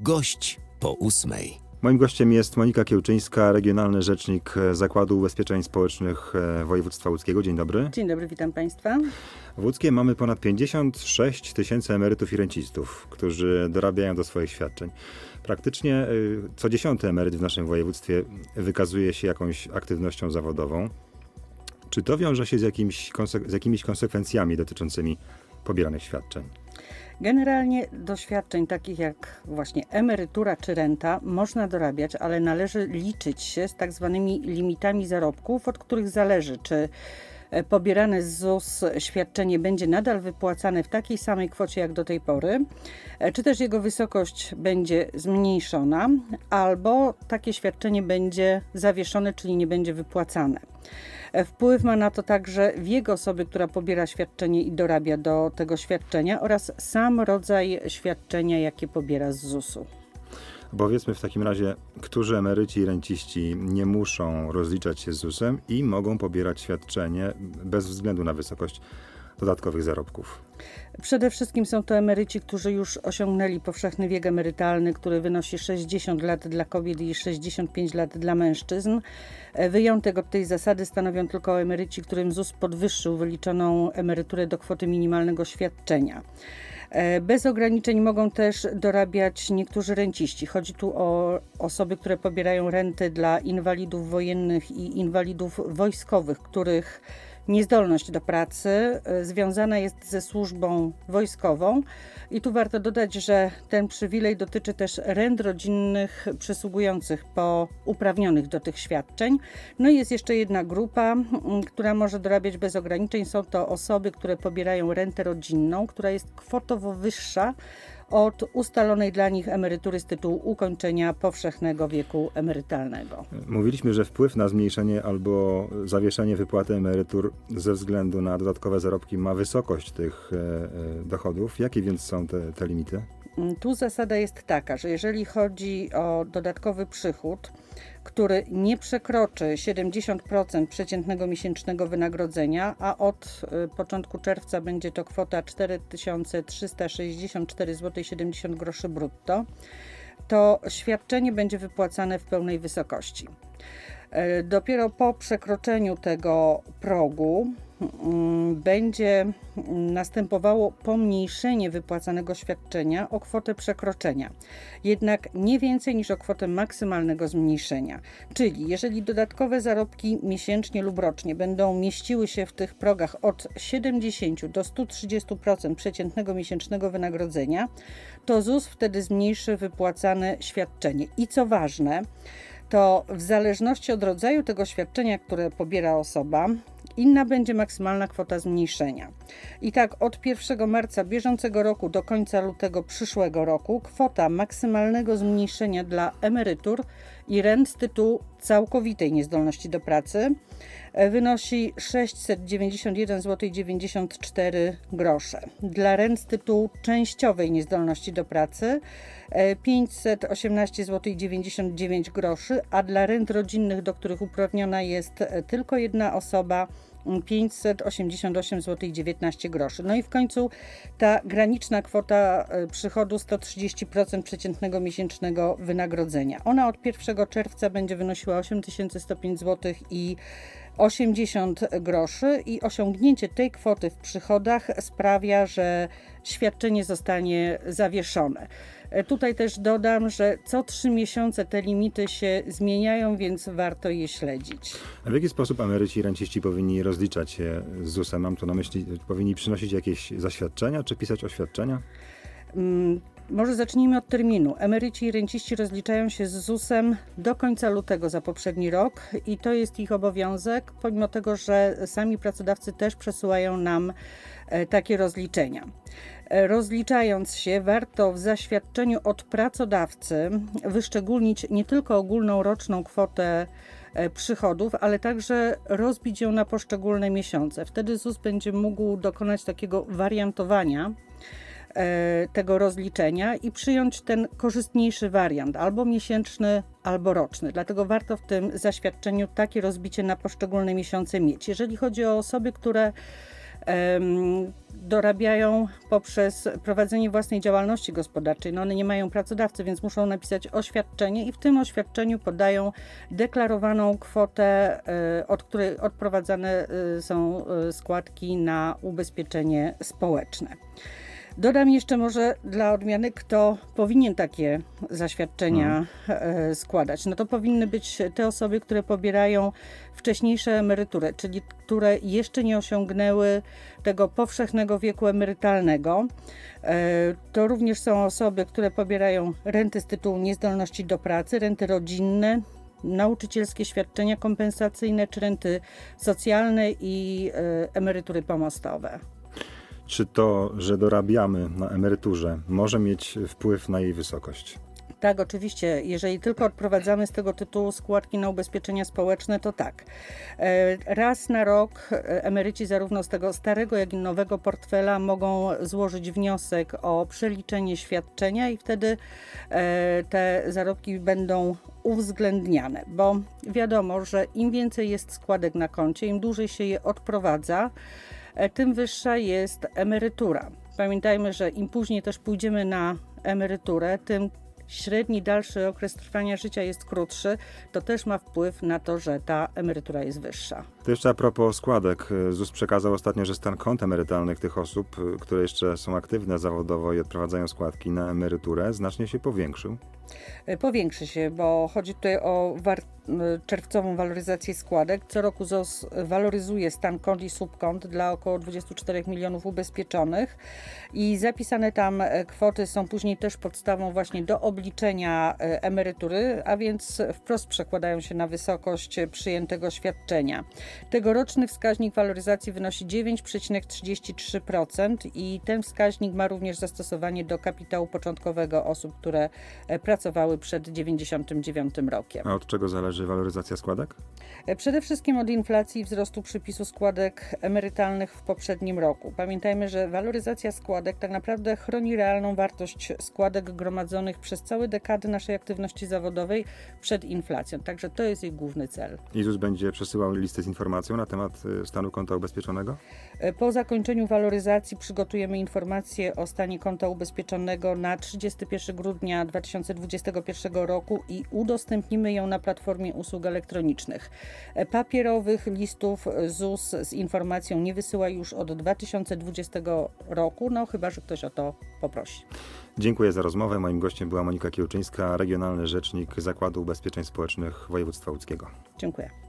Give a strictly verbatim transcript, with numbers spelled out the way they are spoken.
Gość po ósmej. Moim gościem jest Monika Kiełczyńska, regionalny rzecznik Zakładu Ubezpieczeń Społecznych Województwa Łódzkiego. Dzień dobry. Dzień dobry, witam Państwa. W Łódzkiem mamy ponad pięćdziesiąt sześć tysięcy emerytów i rencistów, którzy dorabiają do swoich świadczeń. Praktycznie co dziesiąty emeryt w naszym województwie wykazuje się jakąś aktywnością zawodową. Czy to wiąże się z, jakimś, z jakimiś konsekwencjami dotyczącymi pobieranych świadczeń? Generalnie do świadczeń takich jak właśnie emerytura czy renta można dorabiać, ale należy liczyć się z tak zwanymi limitami zarobków, od których zależy, czy pobierane z ZUS świadczenie będzie nadal wypłacane w takiej samej kwocie jak do tej pory, czy też jego wysokość będzie zmniejszona, albo takie świadczenie będzie zawieszone, czyli nie będzie wypłacane. Wpływ ma na to także wiek osoby, która pobiera świadczenie i dorabia do tego świadczenia, oraz sam rodzaj świadczenia, jakie pobiera z zusu. Powiedzmy w takim razie, którzy emeryci i renciści nie muszą rozliczać się z zusem i mogą pobierać świadczenie bez względu na wysokość dodatkowych zarobków. Przede wszystkim są to emeryci, którzy już osiągnęli powszechny wiek emerytalny, który wynosi sześćdziesiąt lat dla kobiet i sześćdziesiąt pięć lat dla mężczyzn. Wyjątek od tej zasady stanowią tylko emeryci, którym ZUS podwyższył wyliczoną emeryturę do kwoty minimalnego świadczenia. Bez ograniczeń mogą też dorabiać niektórzy renciści. Chodzi tu o osoby, które pobierają renty dla inwalidów wojennych i inwalidów wojskowych, których niezdolność do pracy związana jest ze służbą wojskową. I tu warto dodać, że ten przywilej dotyczy też rent rodzinnych przysługujących po uprawnionych do tych świadczeń. No i jest jeszcze jedna grupa, która może dorabiać bez ograniczeń. Są to osoby, które pobierają rentę rodzinną, która jest kwotowo wyższa od ustalonej dla nich emerytury z tytułu ukończenia powszechnego wieku emerytalnego. Mówiliśmy, że wpływ na zmniejszenie albo zawieszenie wypłaty emerytur ze względu na dodatkowe zarobki ma wysokość tych dochodów. Jakie więc są te, te limity? Tu zasada jest taka, że jeżeli chodzi o dodatkowy przychód, który nie przekroczy siedemdziesiąt procent przeciętnego miesięcznego wynagrodzenia, a od początku czerwca będzie to kwota cztery tysiące trzysta sześćdziesiąt cztery złote siedemdziesiąt groszy brutto, to świadczenie będzie wypłacane w pełnej wysokości. Dopiero po przekroczeniu tego progu będzie następowało pomniejszenie wypłacanego świadczenia o kwotę przekroczenia, jednak nie więcej niż o kwotę maksymalnego zmniejszenia. Czyli jeżeli dodatkowe zarobki miesięcznie lub rocznie będą mieściły się w tych progach od siedemdziesiąt do stu trzydziestu procent przeciętnego miesięcznego wynagrodzenia, to ZUS wtedy zmniejszy wypłacane świadczenie. I co ważne, to w zależności od rodzaju tego świadczenia, które pobiera osoba, inna będzie maksymalna kwota zmniejszenia. I tak od pierwszego marca bieżącego roku do końca lutego przyszłego roku kwota maksymalnego zmniejszenia dla emerytur i rent z tytułu całkowitej niezdolności do pracy wynosi sześćset dziewięćdziesiąt jeden złote dziewięćdziesiąt cztery grosze. Dla rent z tytułu częściowej niezdolności do pracy pięćset osiemnaście złote dziewięćdziesiąt dziewięć groszy, a dla rent rodzinnych, do których uprawniona jest tylko jedna osoba, pięćset osiemdziesiąt osiem złote dziewiętnaście groszy. No i w końcu ta graniczna kwota przychodu sto trzydzieści procent przeciętnego miesięcznego wynagrodzenia. Ona od pierwszego czerwca będzie wynosiła osiem tysięcy sto pięć złotych i osiemdziesiąt groszy i osiągnięcie tej kwoty w przychodach sprawia, że świadczenie zostanie zawieszone. Tutaj też dodam, że co trzy miesiące te limity się zmieniają, więc warto je śledzić. A w jaki sposób emeryci i renciści powinni rozliczać się z zusem? Mam tu na myśli, powinni przynosić jakieś zaświadczenia czy pisać oświadczenia? Hmm. Może zacznijmy od terminu. Emeryci i renciści rozliczają się z zusem do końca lutego za poprzedni rok i to jest ich obowiązek, pomimo tego, że sami pracodawcy też przesyłają nam takie rozliczenia. Rozliczając się, warto w zaświadczeniu od pracodawcy wyszczególnić nie tylko ogólną roczną kwotę przychodów, ale także rozbić ją na poszczególne miesiące. Wtedy ZUS będzie mógł dokonać takiego wariantowania tego rozliczenia i przyjąć ten korzystniejszy wariant, albo miesięczny, albo roczny. Dlatego warto w tym zaświadczeniu takie rozbicie na poszczególne miesiące mieć. Jeżeli chodzi o osoby, które dorabiają poprzez prowadzenie własnej działalności gospodarczej. No one nie mają pracodawcy, więc muszą napisać oświadczenie i w tym oświadczeniu podają deklarowaną kwotę, od której odprowadzane są składki na ubezpieczenie społeczne. Dodam jeszcze może dla odmiany, kto powinien takie zaświadczenia hmm. składać. No to powinny być te osoby, które pobierają wcześniejsze emerytury, czyli które jeszcze nie osiągnęły tego powszechnego wieku emerytalnego. To również są osoby, które pobierają renty z tytułu niezdolności do pracy, renty rodzinne, nauczycielskie świadczenia kompensacyjne czy renty socjalne i emerytury pomostowe. Czy to, że dorabiamy na emeryturze, może mieć wpływ na jej wysokość? Tak, oczywiście. Jeżeli tylko odprowadzamy z tego tytułu składki na ubezpieczenia społeczne, to tak. Raz na rok emeryci zarówno z tego starego, jak i nowego portfela mogą złożyć wniosek o przeliczenie świadczenia i wtedy te zarobki będą uwzględniane, bo wiadomo, że im więcej jest składek na koncie, im dłużej się je odprowadza, tym wyższa jest emerytura. Pamiętajmy, że im później też pójdziemy na emeryturę, tym średni dalszy okres trwania życia jest krótszy, to też ma wpływ na to, że ta emerytura jest wyższa. To jeszcze a propos składek. ZUS przekazał ostatnio, że stan kont emerytalnych tych osób, które jeszcze są aktywne zawodowo i odprowadzają składki na emeryturę, znacznie się powiększył. Powiększy się, bo chodzi tutaj o war- czerwcową waloryzację składek. Co roku ZUS waloryzuje stan kont i subkont dla około dwudziestu czterech milionów ubezpieczonych i zapisane tam kwoty są później też podstawą właśnie do obliczenia emerytury, a więc wprost przekładają się na wysokość przyjętego świadczenia. Tegoroczny wskaźnik waloryzacji wynosi dziewięć przecinek trzydzieści trzy procent i ten wskaźnik ma również zastosowanie do kapitału początkowego osób, które pracowały przed dziewięćdziesiątym dziewiątym rokiem. A od czego zależy waloryzacja składek? Przede wszystkim od inflacji i wzrostu przypisu składek emerytalnych w poprzednim roku. Pamiętajmy, że waloryzacja składek tak naprawdę chroni realną wartość składek gromadzonych przez całe dekady naszej aktywności zawodowej przed inflacją. Także to jest jej główny cel. I ZUS będzie przesyłał listę z informacją na temat stanu konta ubezpieczonego? Po zakończeniu waloryzacji przygotujemy informację o stanie konta ubezpieczonego na trzydziestego pierwszego grudnia dwa tysiące dwudziestego pierwszego roku i udostępnimy ją na platformie usług elektronicznych. Papierowych listów ZUS z informacją nie wysyła już od dwa tysiące dwudziestego roku, no chyba że ktoś o to poprosi. Dziękuję za rozmowę. Moim gościem była Monika Kiełczyńska, regionalny rzecznik Zakładu Ubezpieczeń Społecznych Województwa Łódzkiego. Dziękuję.